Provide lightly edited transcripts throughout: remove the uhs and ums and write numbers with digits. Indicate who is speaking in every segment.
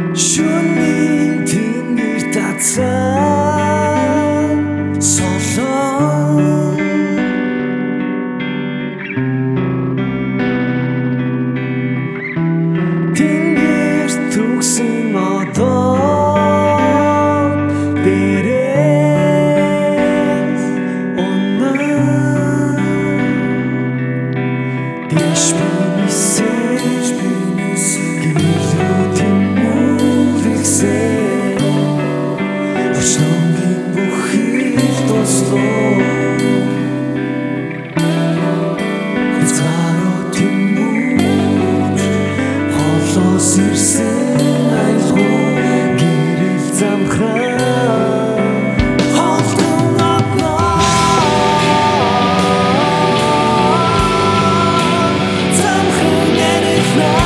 Speaker 1: Шөнийн тэнгэр тацаа солон тэнгэр түгсэн одоо дээрээс унаа дэш бинисэж гэрэлүүдийн мөрөксэй Орчлонгийн бүхэл тослоо Хязгаарууд тэмүүлж холоос ирсэн айлгуу гэрэл замхраа Холдон одноо замхан яриглаа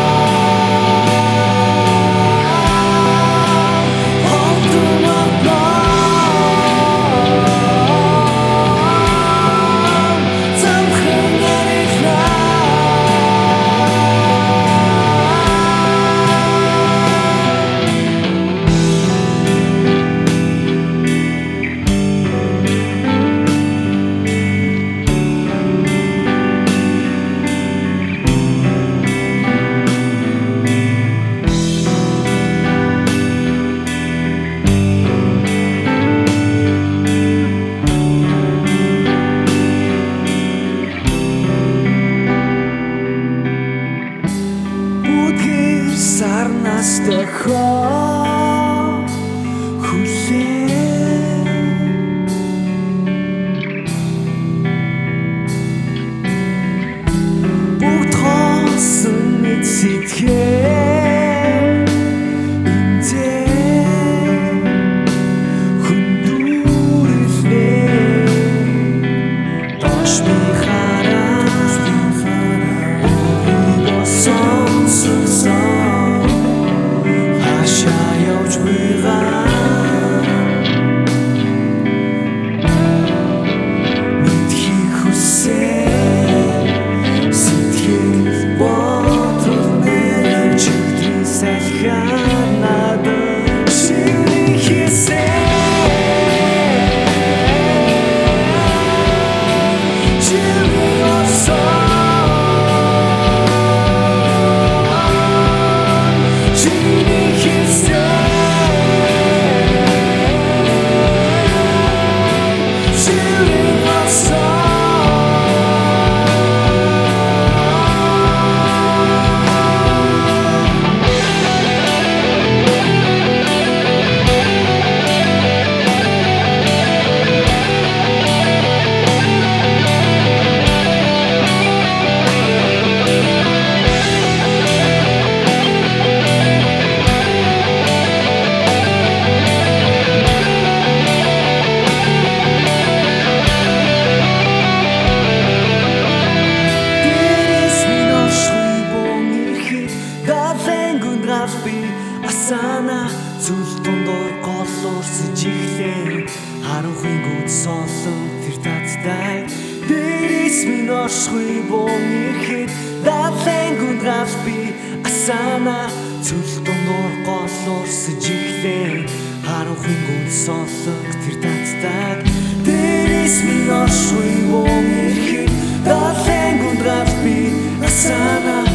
Speaker 1: Сарнаас дохоо хүлээ бүгд хоосон мэд сэтгэл энзээ хүндүрлээ дош би хараа өөрийгөө сонссон Асана зүл дундуур гол уурсаж ихлээ харанхуйн гүд солон тэр таттай дээрээс минь оршихуй бон ихэд дадлын гүнд гал би асана зүл дундуур гол уурсаж ихлээ харанхуйн гүд солон тэр таттай дээрээс минь оршихуй бон ихэд дадлын гүнд гал би асана